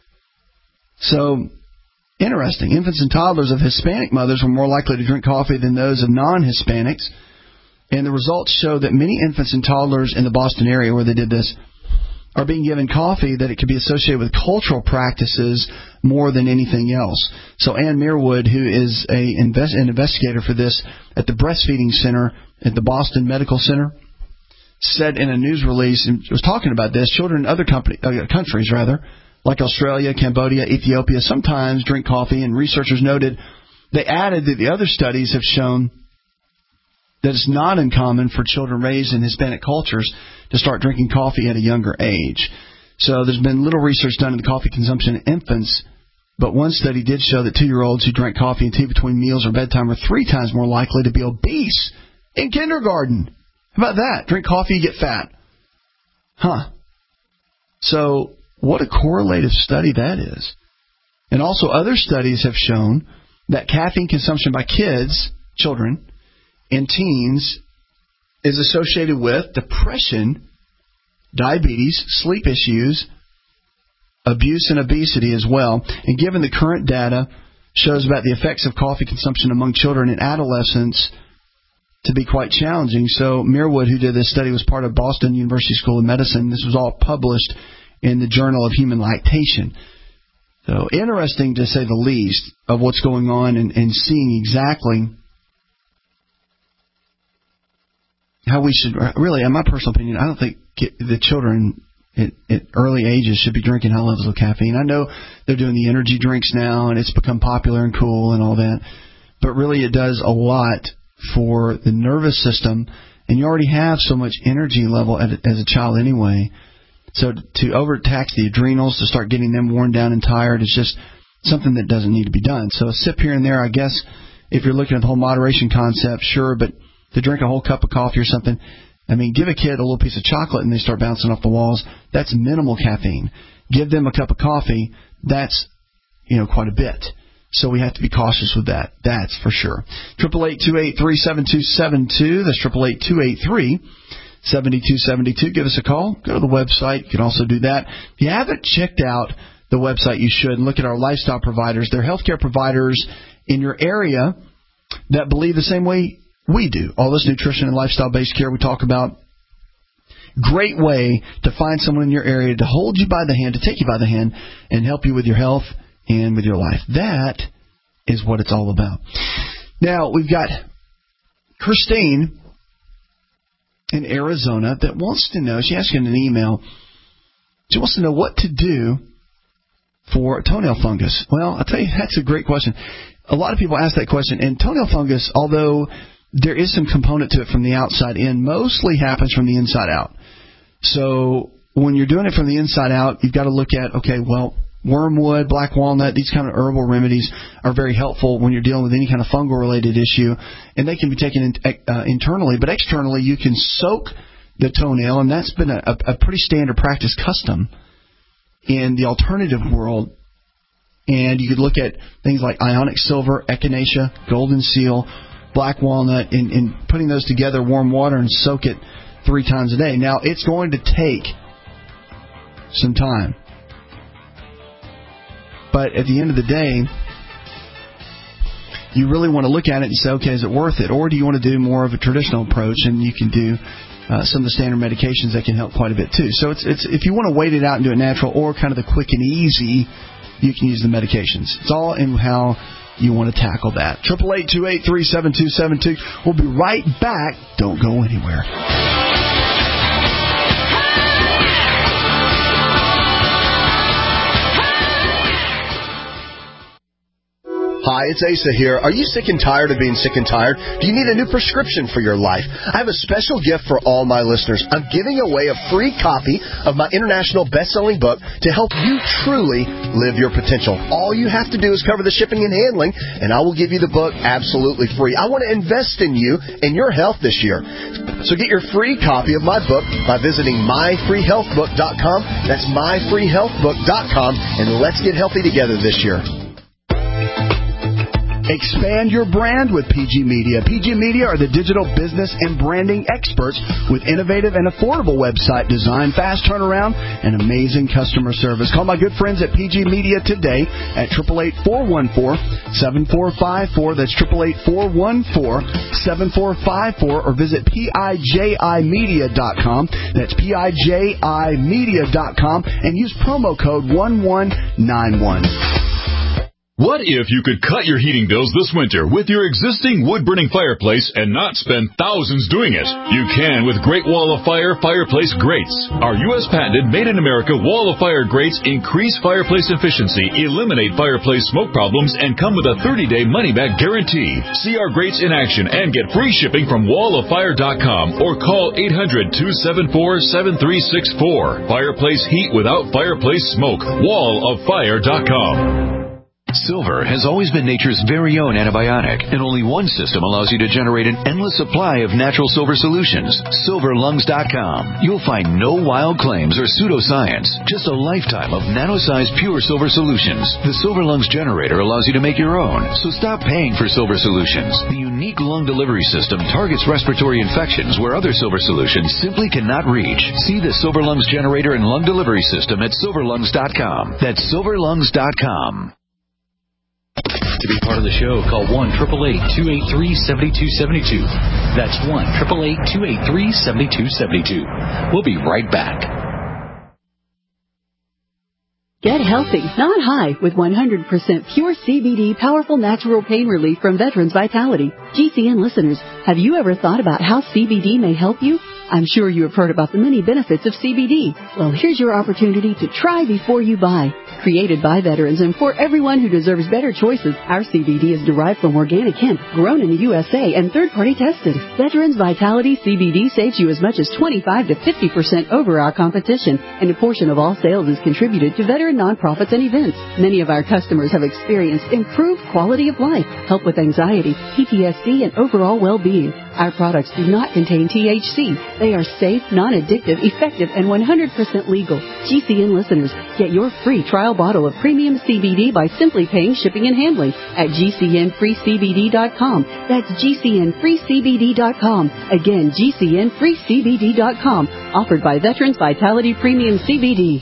So, interesting. Infants and toddlers of Hispanic mothers were more likely to drink coffee than those of non-Hispanics. And the results show that many infants and toddlers in the Boston area where they did this are being given coffee, that it could be associated with cultural practices more than anything else. So Ann Meerwood, who is a invest, an investigator for this at the Breastfeeding Center at the Boston Medical Center, said in a news release, and was talking about this, children in other company, uh, countries, rather, like Australia, Cambodia, Ethiopia, sometimes drink coffee, and researchers noted, they added that the other studies have shown that it's not uncommon for children raised in Hispanic cultures to start drinking coffee at a younger age. So there's been little research done in the coffee consumption in infants, but one study did show that two-year-olds who drank coffee and tea between meals or bedtime are three times more likely to be obese in kindergarten. How about that? Drink coffee, you get fat. Huh. So what a correlative study that is. And also other studies have shown that caffeine consumption by kids, children, and teens is associated with depression, diabetes, sleep issues, abuse, and obesity as well. And given the current data shows about the effects of coffee consumption among children and adolescents to be quite challenging. So Meerwood, who did this study, was part of Boston University School of Medicine. This was all published in the Journal of Human Lactation. So interesting, to say the least, of what's going on and, and seeing exactly how we should, really, in my personal opinion, I don't think the children at, at early ages should be drinking high levels of caffeine. I know they're doing the energy drinks now, and it's become popular and cool and all that, but really it does a lot for the nervous system, and you already have so much energy level at, as a child anyway. So to overtax the adrenals, to start getting them worn down and tired, is just something that doesn't need to be done. So a sip here and there, I guess, if you're looking at the whole moderation concept, sure, but to drink a whole cup of coffee or something, I mean, give a kid a little piece of chocolate and they start bouncing off the walls. That's minimal caffeine. Give them a cup of coffee, that's, you know, quite a bit. So we have to be cautious with that. That's for sure. eight eight eight, two eight three, seven two seven two. That's eight eight eight, two eight three, seven two seven two. Give us a call. Go to the website. You can also do that. If you haven't checked out the website, you should. And look at our lifestyle providers. They're healthcare providers in your area that believe the same way we do. All this nutrition and lifestyle-based care we talk about. Great way to find someone in your area to hold you by the hand, to take you by the hand, and help you with your health and with your life. That is what it's all about. Now, we've got Christine in Arizona that wants to know, she asked in an email, she wants to know what to do for toenail fungus. Well, I'll tell you, that's a great question. A lot of people ask that question, and toenail fungus, although there is some component to it from the outside in, mostly happens from the inside out. So when you're doing it from the inside out, you've got to look at, okay, well, wormwood, black walnut, these kind of herbal remedies are very helpful when you're dealing with any kind of fungal-related issue, and they can be taken in, uh, internally. But externally, you can soak the toenail, and that's been a, a pretty standard practice custom in the alternative world. And you could look at things like ionic silver, echinacea, golden seal, black walnut, and, and putting those together, warm water, and soak it three times a day. Now, it's going to take some time. But at the end of the day, you really want to look at it and say, okay, is it worth it? Or do you want to do more of a traditional approach, and you can do uh, some of the standard medications that can help quite a bit too. So it's it's if you want to wait it out and do it natural, or kind of the quick and easy, you can use the medications. It's all in how you want to tackle that. Triple eight two eight three seven two seven two. We'll be right back. Don't go anywhere. Hi, it's Asa here. Are you sick and tired of being sick and tired? Do you need a new prescription for your life? I have a special gift for all my listeners. I'm giving away a free copy of my international best-selling book to help you truly live your potential. All you have to do is cover the shipping and handling, and I will give you the book absolutely free. I want to invest in you and your health this year. So get your free copy of my book by visiting my free health book dot com. That's my free health book dot com, and let's get healthy together this year. Expand your brand with P G Media. P G Media are the digital business and branding experts with innovative and affordable website design, fast turnaround, and amazing customer service. Call my good friends at P G Media today at eight eight eight, four one four, seven four five four. That's eight eight eight, four one four, seven four five four, or visit P I J I media dot com. That's P I J I media dot com, and use promo code one one nine one. What if you could cut your heating bills this winter with your existing wood-burning fireplace and not spend thousands doing it? You can with Great Wall of Fire fireplace grates. Our U S patented made-in-America Wall of Fire grates increase fireplace efficiency, eliminate fireplace smoke problems, and come with a thirty-day money-back guarantee. See our grates in action and get free shipping from wall of fire dot com or call eight hundred, two seven four, seven three six four. Fireplace heat without fireplace smoke. wall of fire dot com. Silver has always been nature's very own antibiotic, and only one system allows you to generate an endless supply of natural silver solutions. silver lungs dot com. You'll find no wild claims or pseudoscience, just a lifetime of nano-sized pure silver solutions. The Silver Lungs generator allows you to make your own, so stop paying for silver solutions. The unique lung delivery system targets respiratory infections where other silver solutions simply cannot reach. See the Silver Lungs generator and lung delivery system at silver lungs dot com. That's silver lungs dot com. To be part of the show, call one eight eight eight, two eight three, seven two seven two. That's one eight eight eight, two eight three, seven two seven two. We'll be right back. Get healthy, not high, with one hundred percent pure C B D powerful natural pain relief from Veterans Vitality. G C N listeners, have you ever thought about how C B D may help you? I'm sure you have heard about the many benefits of C B D. Well, here's your opportunity to try before you buy. Created by veterans and for everyone who deserves better choices, our C B D is derived from organic hemp, grown in the U S A, and third-party tested. Veterans Vitality C B D saves you as much as twenty-five to fifty percent over our competition, and a portion of all sales is contributed to veteran nonprofits and events. Many of our customers have experienced improved quality of life, help with anxiety, P T S D, and overall well-being. Our products do not contain T H C. They are safe, non-addictive, effective, and one hundred percent legal. G C N listeners, get your free trial bottle of premium C B D by simply paying shipping and handling at G C N free C B D dot com. That's G C N free C B D dot com. Again, G C N free C B D dot com. Offered by Veterans Vitality Premium C B D.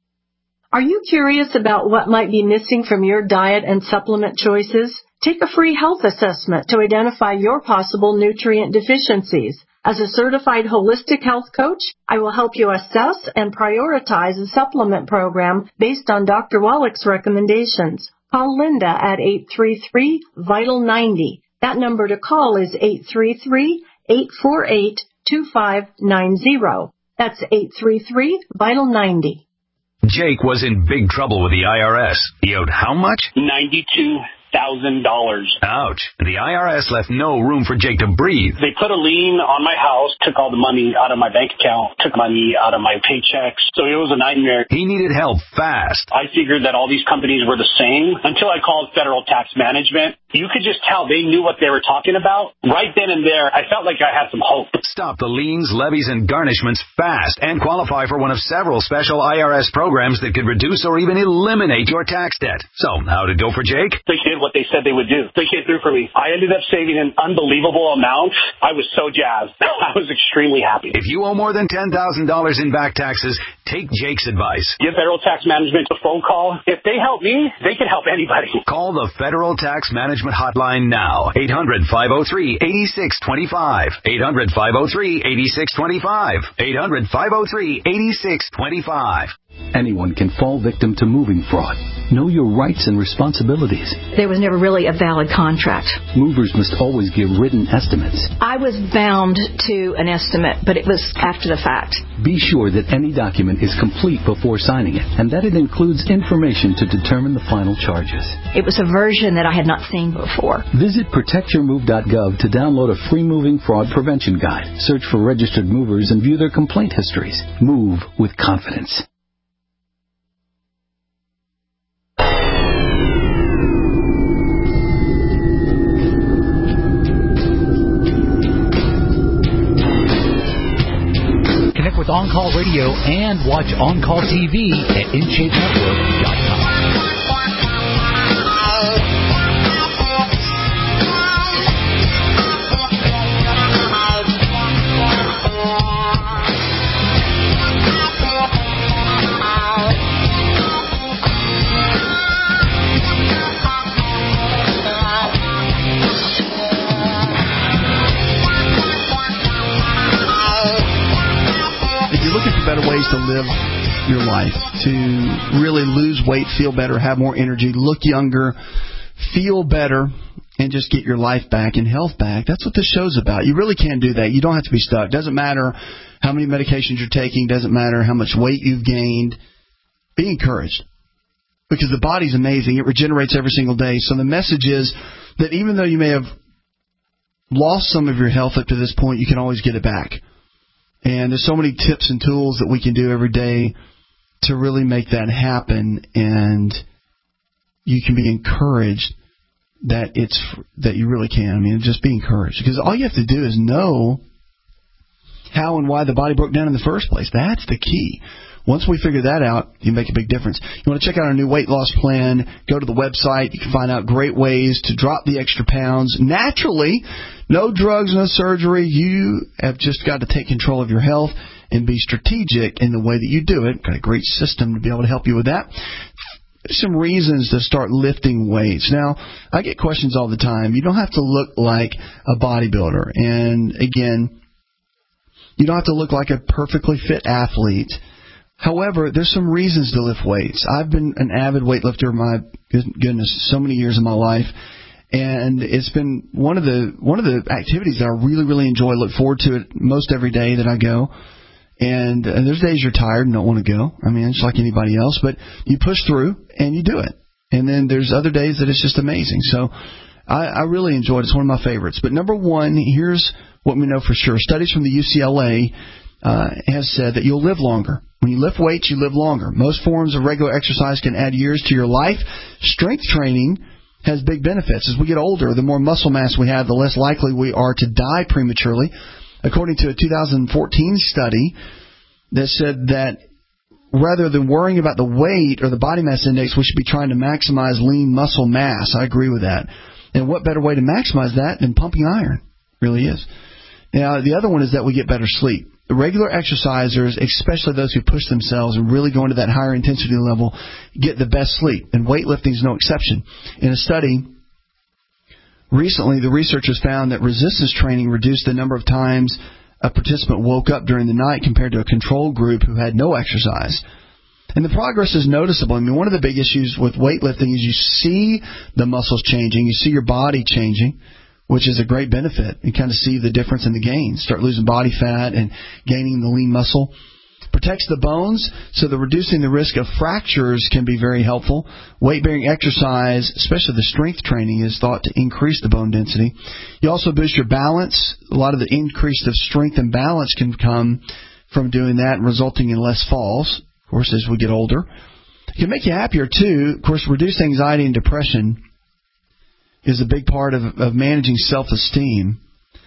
Are you curious about what might be missing from your diet and supplement choices? Take a free health assessment to identify your possible nutrient deficiencies. As a certified holistic health coach, I will help you assess and prioritize a supplement program based on Doctor Wallach's recommendations. Call Linda at eight three three, vital ninety. That number to call is eight three three, eight four eight, two five nine zero. That's eight three three, vital ninety. Jake was in big trouble with the I R S. He owed how much? ninety-two thousand dollars. Ouch. The I R S left no room for Jake to breathe. They put a lien on my house, took all the money out of my bank account, took money out of my paychecks. So it was a nightmare. He needed help fast. I figured that all these companies were the same until I called Federal Tax Management. You could just tell they knew what they were talking about. Right then and there, I felt like I had some hope. Stop the liens, levies, and garnishments fast and qualify for one of several special I R S programs that could reduce or even eliminate your tax debt. So, how'd it go for Jake? They did what they said they would do. They came through for me. I ended up saving an unbelievable amount. I was so jazzed. I was extremely happy. If you owe more than ten thousand dollars in back taxes, take Jake's advice. Give Federal Tax Management a phone call. If they help me, they can help anybody. Call the Federal Tax Management Management Hotline now. eight hundred, five oh three, eight six two five. eight hundred, five oh three, eight six two five. eight hundred, five oh three, eight six two five. Anyone can fall victim to moving fraud. Know your rights and responsibilities. There was never really a valid contract. Movers must always give written estimates. I was bound to an estimate, but it was after the fact. Be sure that any document is complete before signing it, and that it includes information to determine the final charges. It was a version that I had not seen before. Visit protect your move dot gov to download a free moving fraud prevention guide. Search for registered movers and view their complaint histories. Move with confidence. With On Call Radio and watch On Call T V at in shape network dot com. Better ways to live your life, to really lose weight, feel better, have more energy, look younger, feel better, and just get your life back and health back. That's what this show's about. You really can do that. You don't have to be stuck. Doesn't matter how many medications you're taking. Doesn't matter how much weight you've gained. Be encouraged, because the body's amazing. It regenerates every single day. So the message is that even though you may have lost some of your health up to this point, you can always get it back. And there's so many tips and tools that we can do every day to really make that happen, and you can be encouraged that it's that you really can. I mean, just be encouraged, because all you have to do is know how and why the body broke down in the first place. That's the key. Once we figure that out, you make a big difference. You want to check out our new weight loss plan, go to the website. You can find out great ways to drop the extra pounds naturally. No drugs, no surgery. You have just got to take control of your health and be strategic in the way that you do it. Got a great system to be able to help you with that. There's some reasons to start lifting weights. Now, I get questions all the time. You don't have to look like a bodybuilder. And, again, you don't have to look like a perfectly fit athlete. However, there's some reasons to lift weights. I've been an avid weightlifter, my goodness, so many years of my life. And it's been one of the one of the activities that I really, really enjoy. Look forward to it most every day that I go. And, and there's days you're tired and don't want to go. I mean, it's like anybody else. But you push through and you do it. And then there's other days that it's just amazing. So I, I really enjoy it. It's one of my favorites. But number one, here's what we know for sure. Studies from the U C L A uh, have said that you'll live longer. When you lift weights, you live longer. Most forms of regular exercise can add years to your life. Strength training has big benefits. As we get older, the more muscle mass we have, the less likely we are to die prematurely. According to a two thousand fourteen study that said that rather than worrying about the weight or the body mass index, we should be trying to maximize lean muscle mass. I agree with that. And what better way to maximize that than pumping iron? Really is. Now, the other one is that we get better sleep. The regular exercisers, especially those who push themselves and really go into that higher intensity level, get the best sleep. And weightlifting is no exception. In a study recently, the researchers found that resistance training reduced the number of times a participant woke up during the night compared to a control group who had no exercise. And the progress is noticeable. I mean, one of the big issues with weightlifting is you see the muscles changing, you see your body changing, which is a great benefit. You kind of see the difference in the gains. Start losing body fat and gaining the lean muscle. Protects the bones, so that reducing the risk of fractures can be very helpful. Weight-bearing exercise, especially the strength training, is thought to increase the bone density. You also boost your balance. A lot of the increase of strength and balance can come from doing that, resulting in less falls, of course, as we get older. It can make you happier, too. Of course, reduce anxiety and depression is a big part of, of managing self-esteem.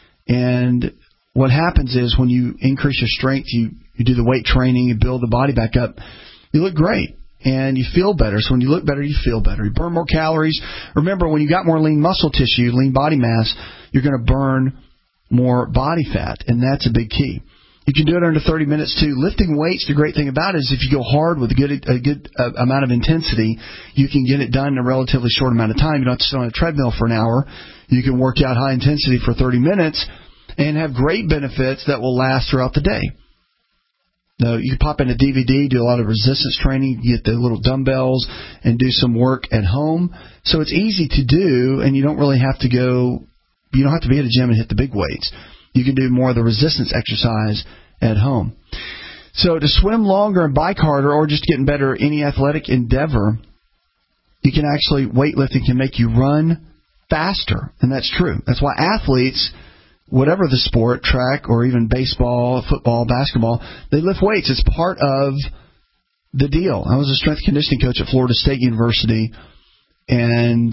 And what happens is when you increase your strength, you, you do the weight training, you build the body back up, you look great and you feel better. So when you look better, you feel better. You burn more calories. Remember, when you got more lean muscle tissue, lean body mass, you're going to burn more body fat, and that's a big key. You can do it under thirty minutes, too. Lifting weights, the great thing about it is if you go hard with a good, a good uh, amount of intensity, you can get it done in a relatively short amount of time. You don't have to sit on a treadmill for an hour. You can work out high intensity for thirty minutes and have great benefits that will last throughout the day. Now, you can pop in a D V D, do a lot of resistance training, get the little dumbbells, and do some work at home. So it's easy to do, and you don't really have to go, you don't have to be at a gym and hit the big weights. You can do more of the resistance exercise at home. So to swim longer and bike harder, or just getting better at any athletic endeavor, you can actually, weightlifting can make you run faster. And that's true. That's why athletes, whatever the sport, track or even baseball, football, basketball, they lift weights. It's part of the deal. I was a strength conditioning coach at Florida State University, and,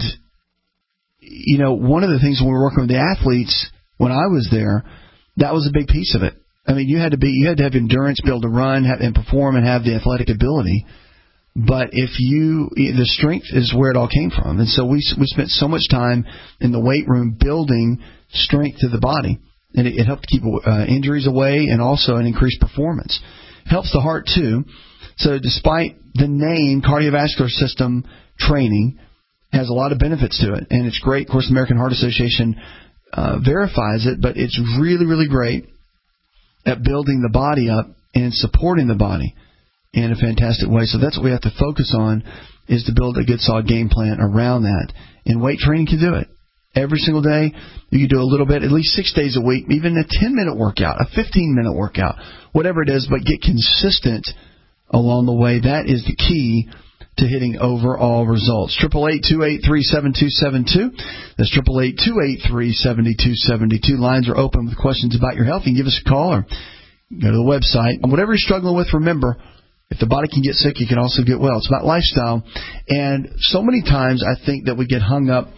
you know, one of the things when we were working with the athletes when I was there, that was a big piece of it. I mean, you had to be, you had to have endurance, be able to run have, and perform and have the athletic ability. But if you, the strength is where it all came from. And so we we spent so much time in the weight room building strength to the body. And it, it helped keep uh, injuries away and also an increased performance. Helps the heart, too. So despite the name, cardiovascular system training has a lot of benefits to it. And it's great. Of course, the American Heart Association uh, verifies it, but it's really, really great at building the body up and supporting the body in a fantastic way. So that's what we have to focus on, is to build a good solid game plan around that. And weight training can do it. Every single day, you can do a little bit, at least six days a week, even a ten-minute workout, a fifteen-minute workout, whatever it is, but get consistent along the way. That is the key to hitting overall results. eight eight eight, two eight three, seven two seven two. That's eight eight eight, two eight three, seven two seven two. Lines are open with questions about your health. You can give us a call or go to the website. And whatever you're struggling with, remember, if the body can get sick, you can also get well. It's about lifestyle. And so many times I think that we get hung up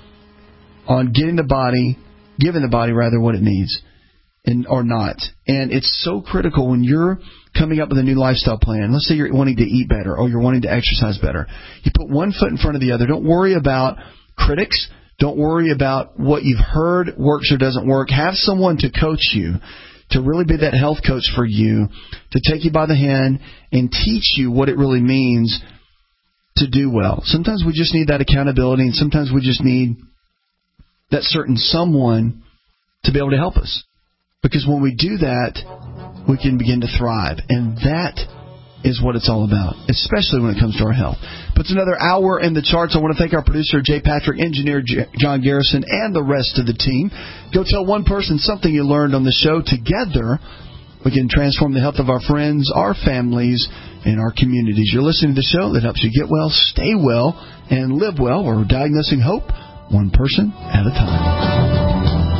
on getting the body, giving the body rather what it needs, and or not. And it's so critical when you're coming up with a new lifestyle plan. Let's say you're wanting to eat better or you're wanting to exercise better. You put one foot in front of the other. Don't worry about critics. Don't worry about what you've heard works or doesn't work. Have someone to coach you, to really be that health coach for you, to take you by the hand and teach you what it really means to do well. Sometimes we just need that accountability, and sometimes we just need that certain someone to be able to help us. Because when we do that, we can begin to thrive. And that is what it's all about, especially when it comes to our health. But it's another hour in the charts. I want to thank our producer, Jay Patrick, engineer J- John Garrison, and the rest of the team. Go tell one person something you learned on the show. Together, we can transform the health of our friends, our families, and our communities. You're listening to the show that helps you get well, stay well, and live well. We're diagnosing hope one person at a time.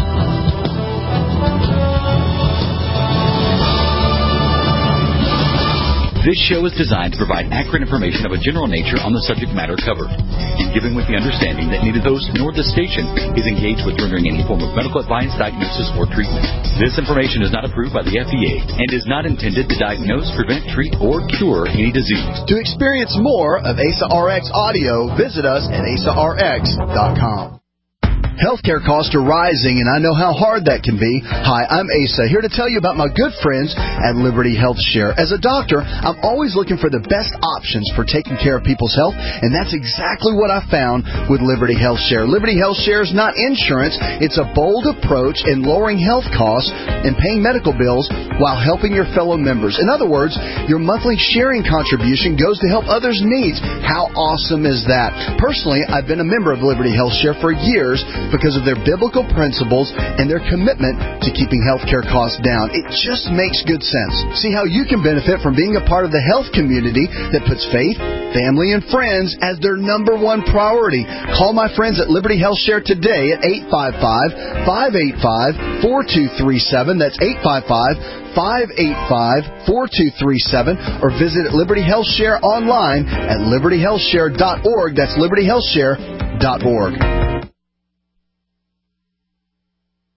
This show is designed to provide accurate information of a general nature on the subject matter covered, and given with the understanding that neither host nor the station is engaged with rendering any form of medical advice, diagnosis, or treatment. This information is not approved by the F D A and is not intended to diagnose, prevent, treat, or cure any disease. To experience more of A S A R X audio, visit us at A S A R X dot com. Healthcare costs are rising, and I know how hard that can be. Hi, I'm Asa, here to tell you about my good friends at Liberty Health Share. As a doctor, I'm always looking for the best options for taking care of people's health, and that's exactly what I found with Liberty Health Share. Liberty Health Share is not insurance. It's a bold approach in lowering health costs and paying medical bills while helping your fellow members. In other words, your monthly sharing contribution goes to help others' needs. How awesome is that? Personally, I've been a member of Liberty Health Share for years, because of their biblical principles and their commitment to keeping healthcare costs down. It just makes good sense. See how you can benefit from being a part of the health community that puts faith, family, and friends as their number one priority. Call my friends at Liberty Health Share today at eight five five, five eight five, four two three seven. That's eight five five, five eight five, four two three seven. Or visit Liberty Health Share online at liberty health share dot org. That's liberty health share dot org.